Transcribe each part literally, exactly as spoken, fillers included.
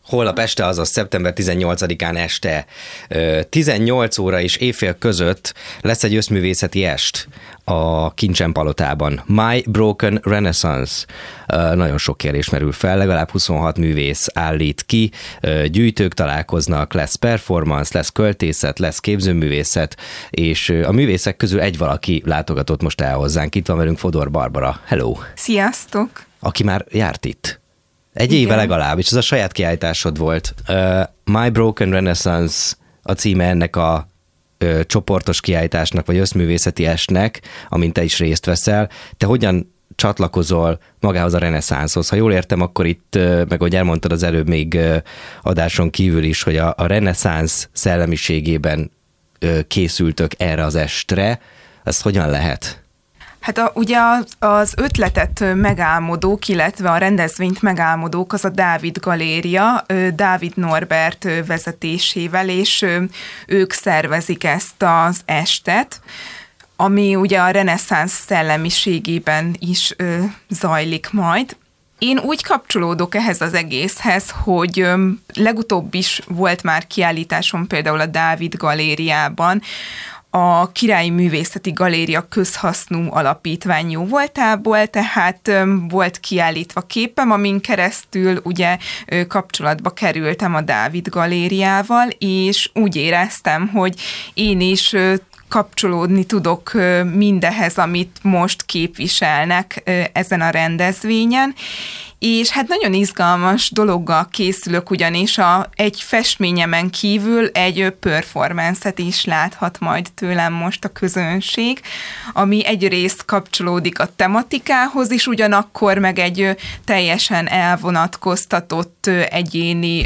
Holnap este, azaz szeptember tizennyolcadikán este tizennyolc óra és éjfél között lesz egy összművészeti est a Kincsen Palotában. My Broken Renaissance. Nagyon sok kérdés merül fel, legalább huszonhat művész állít ki, gyűjtők találkoznak, lesz performance, lesz költészet, lesz képzőművészet, és a művészek közül egy valaki látogatott most el hozzánk. Itt van velünk Fodor Barbara. Hello! Sziasztok! Aki már járt itt. Egy Igen. éve legalább, és ez a saját kiállításod volt. Uh, My Broken Renaissance a címe ennek a uh, csoportos kiállításnak, vagy összművészeti estnek, amint te is részt veszel. Te hogyan csatlakozol magához a reneszánszhoz? Ha jól értem, akkor itt, uh, meg ahogy elmondtad az előbb még uh, adáson kívül is, hogy a, a reneszánsz szellemiségében uh, készültök erre az estre. Ezt hogyan lehet? Hát a, ugye az ötletet megálmodók, illetve a rendezvényt megálmodók az a Dávid Galéria, Dávid Norbert vezetésével, és ők szervezik ezt az estet, ami ugye a reneszánsz szellemiségében is zajlik majd. Én úgy kapcsolódok ehhez az egészhez, hogy legutóbb is volt már kiállításom például a Dávid Galériában, a Királyi Művészeti Galéria közhasznú alapítvány jóvoltából, tehát volt kiállítva képem, amin keresztül ugye kapcsolatba kerültem a Dávid Galériával, és úgy éreztem, hogy én is kapcsolódni tudok mindehez, amit most képviselnek ezen a rendezvényen, és hát nagyon izgalmas dologgal készülök, ugyanis a, egy festményemen kívül egy performance-et is láthat majd tőlem most a közönség, ami egyrészt kapcsolódik a tematikához is, ugyanakkor meg egy teljesen elvonatkoztatott egyéni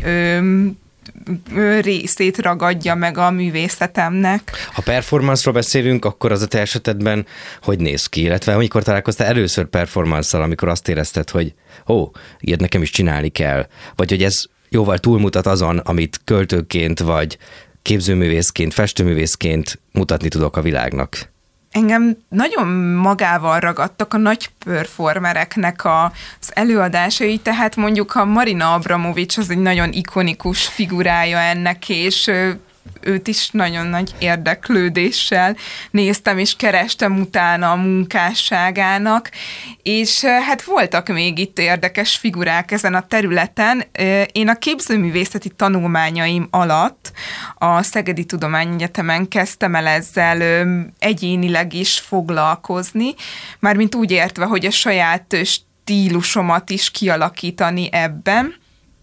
részét ragadja meg a művészetemnek. Ha performance-ról beszélünk, akkor az a te esetedben hogy néz ki? Illetve amikor találkoztál először performance-szal, amikor azt érezted, hogy ó, ilyet nekem is csinálni kell, vagy hogy ez jóval túlmutat azon, amit költőként, vagy képzőművészként, festőművészként mutatni tudok a világnak? Engem nagyon magával ragadtak a nagy performereknek az előadásai, tehát mondjuk a Marina Abramovics az egy nagyon ikonikus figurája ennek, és őt is nagyon nagy érdeklődéssel néztem, és kerestem utána a munkásságának, és hát voltak még itt érdekes figurák ezen a területen. Én a képzőművészeti tanulmányaim alatt a Szegedi Tudományegyetemen kezdtem el ezzel egyénileg is foglalkozni, mármint úgy értve, hogy a saját stílusomat is kialakítani ebben.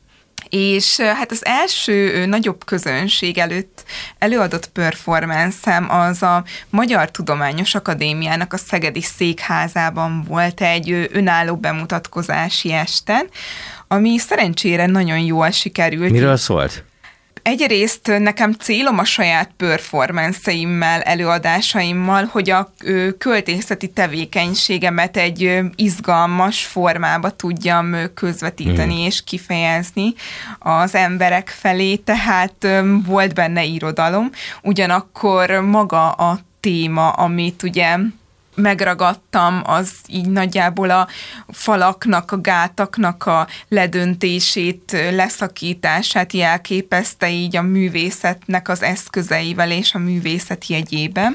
És hát az első nagyobb közönség előtt előadott performance-em az a Magyar Tudományos Akadémiának a szegedi székházában volt egy önálló bemutatkozási esten, ami szerencsére nagyon jól sikerült. Miről szólt? Egyrészt nekem célom a saját performance-eimmel, előadásaimmal, hogy a költészeti tevékenységemet egy izgalmas formába tudjam közvetíteni mm. és kifejezni az emberek felé, tehát volt benne irodalom, ugyanakkor maga a téma, amit ugye megragadtam, az így nagyjából a falaknak, a gátaknak a ledöntését, leszakítását jelképezte így a művészetnek az eszközeivel és a művészet jegyében.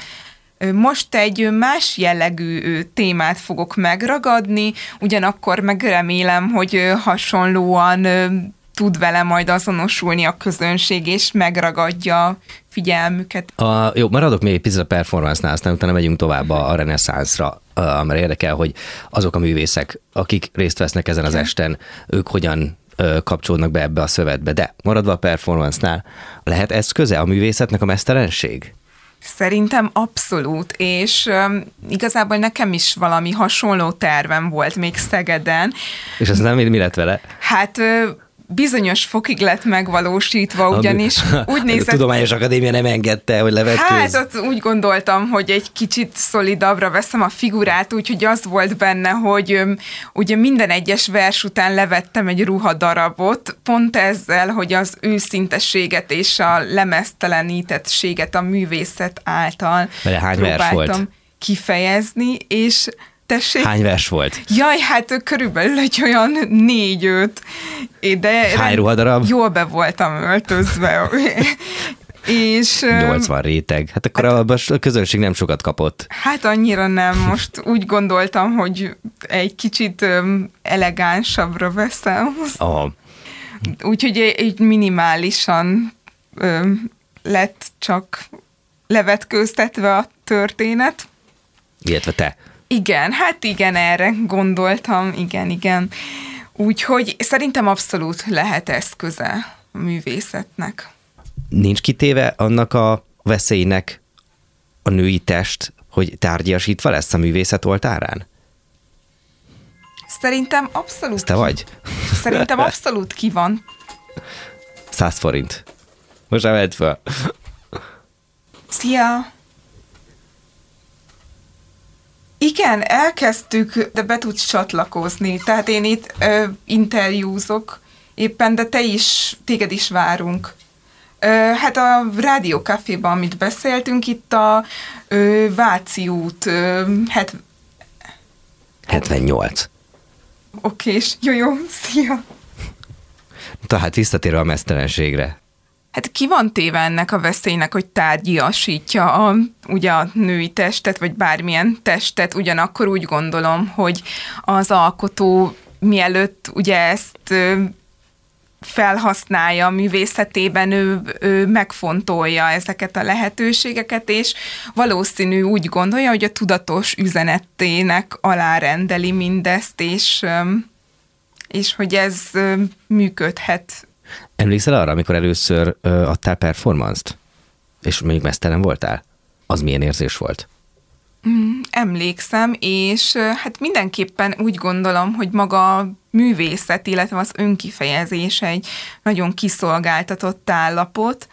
Most egy más jellegű témát fogok megragadni, ugyanakkor megremélem, hogy hasonlóan tud vele majd azonosulni a közönség, és megragadja figyelmüket. A, jó, maradok még egy picit a performance-nál, aztán utána megyünk tovább a, a reneszánszra, mert érdekel, hogy azok a művészek, akik részt vesznek ezen az esten, ők hogyan ö, kapcsolódnak be ebbe a szövetbe. De maradva a performance-nál, lehet eszköze a művészetnek a mesztelenség? Szerintem abszolút, és um, igazából nekem is valami hasonló tervem volt még Szegeden. És ez nem mi lett vele? Hát bizonyos fokig lett megvalósítva, ugyanis úgy nézett... A Tudományos Akadémia nem engedte, hogy levetkőz. Hát úgy gondoltam, hogy egy kicsit szolidabbra veszem a figurát, úgyhogy az volt benne, hogy ugye minden egyes vers után levettem egy ruhadarabot, pont ezzel, hogy az őszintességet és a lemeztelenítettséget a művészet által Vele hány vers volt? kifejezni, és Tessék? Hány vers volt? Jaj, hát körülbelül egy olyan négy-öt. De hány ruhadarab? Jól be voltam öltözve. És, nyolcvan réteg. Hát akkor hát, a közönség nem sokat kapott. Hát annyira nem. Most úgy gondoltam, hogy egy kicsit elegánsabbra veszem. Aha. Úgyhogy egy minimálisan ö, lett csak levetkőztetve a történet. Illetve te. Igen, hát igen, erre gondoltam, igen, igen. Úgyhogy szerintem abszolút lehet eszköze a művészetnek. Nincs kitéve annak a veszélynek a női test, hogy tárgyasítva lesz a művészet oltárán? Szerintem abszolút. Ez te vagy? Szerintem abszolút ki van. Száz forint. Most nem vedd fel. Szia! Igen, elkezdtük, de be tudsz csatlakozni. Tehát én itt ö, interjúzok éppen, de te is, téged is várunk. Ö, hát a Rádió Caféban, amit beszéltünk, itt a ö, Váci út ö, het... hetvennyolc. Oké, és jó, jó, szia! Tehát visszatérve a meztelenségre. Hát ki van téve ennek a veszélynek, hogy tárgyasítja a, ugye a női testet, vagy bármilyen testet, ugyanakkor úgy gondolom, hogy az alkotó mielőtt ugye ezt ö, felhasználja a művészetében, ő, ő megfontolja ezeket a lehetőségeket, és valószínű úgy gondolja, hogy a tudatos üzenetének alárendeli mindezt, és, és hogy ez működhet. Emlékszel arra, amikor először ö, adtál performance-t? És mondjuk meztelen voltál? Az milyen érzés volt? Mm, emlékszem, és hát mindenképpen úgy gondolom, hogy maga a művészet, illetve az önkifejezés egy nagyon kiszolgáltatott állapot.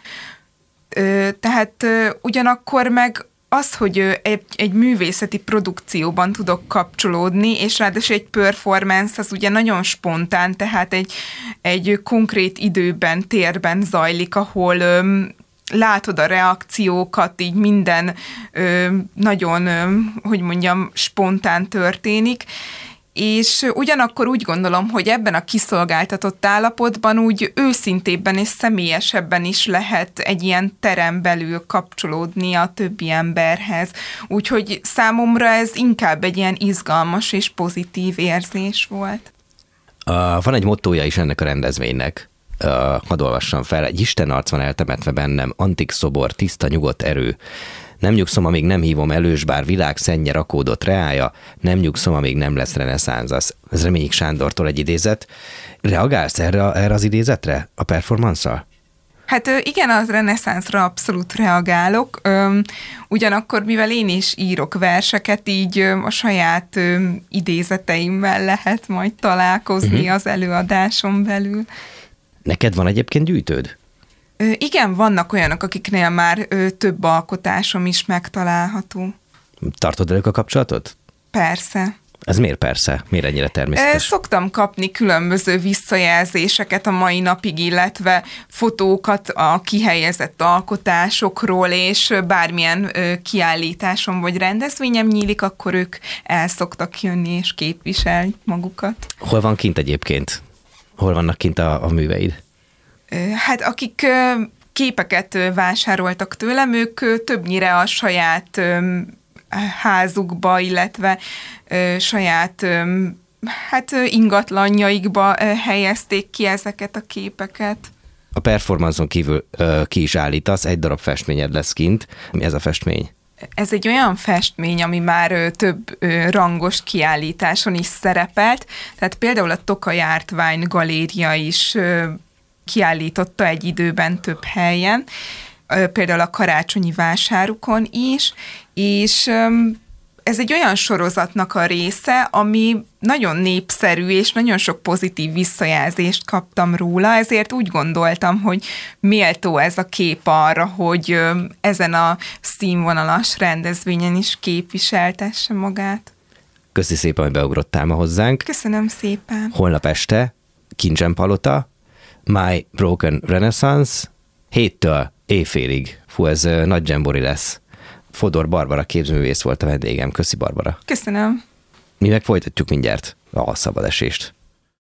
Tehát ugyanakkor meg az, hogy egy, egy művészeti produkcióban tudok kapcsolódni, és ráadásul egy performance az ugye nagyon spontán, tehát egy, egy konkrét időben, térben zajlik, ahol öm, látod a reakciókat, így minden ö, nagyon, ö, hogy mondjam, spontán történik, és ugyanakkor úgy gondolom, hogy ebben a kiszolgáltatott állapotban úgy őszintébben és személyesebben is lehet egy ilyen terem belül kapcsolódni a többi emberhez. Úgyhogy számomra ez inkább egy ilyen izgalmas és pozitív érzés volt. Uh, van egy mottója is ennek a rendezvénynek. Uh, hadd olvassam fel. Egy Isten arc van eltemetve bennem, antik szobor, tiszta, nyugodt erő. Nem nyugszom, amíg nem hívom elős, bár világ szennye rakódott reája, nem nyugszom, amíg nem lesz reneszánsz. Ez Reményik Sándortól egy idézet. Reagálsz erre, erre az idézetre a performance-szal? Hát igen, az reneszánszra abszolút reagálok. Ugyanakkor, mivel én is írok verseket, így a saját idézeteimmel lehet majd találkozni uh-huh. az előadáson belül. Neked van egyébként gyűjtőd? Igen, vannak olyanok, akiknél már több alkotásom is megtalálható. Tartod velük a kapcsolatot? Persze. Ez miért persze? Miért ennyire természetes? Szoktam kapni különböző visszajelzéseket a mai napig, illetve fotókat a kihelyezett alkotásokról, és bármilyen kiállításom vagy rendezvényem nyílik, akkor ők el szoktak jönni és képviselni magukat. Hol van kint egyébként? Hol vannak kint a, a műveid? Hát akik képeket vásároltak tőlem, ők többnyire a saját házukba, illetve saját hát ingatlanjaikba helyezték ki ezeket a képeket. A performance-on kívül ki is állítasz, egy darab festményed lesz kint. Mi ez a festmény? Ez egy olyan festmény, ami már több rangos kiállításon is szerepelt, tehát például a Tokaj Ártvány Galéria is kiállította egy időben több helyen, például a karácsonyi vásárukon is, és ez egy olyan sorozatnak a része, ami nagyon népszerű, és nagyon sok pozitív visszajelzést kaptam róla, ezért úgy gondoltam, hogy méltó ez a kép arra, hogy ezen a színvonalas rendezvényen is képviseltesse magát. Köszi szépen, hogy beugrottál ma hozzánk. Köszönöm szépen. Holnap este Kincsenpalota, My Broken Renaissance, héttől éjfélig. Fú, ez nagy dzsembori lesz. Fodor Barbara képzőművész volt a vendégem. Köszi, Barbara. Köszönöm. Mi meg folytatjuk mindjárt a szabadesést.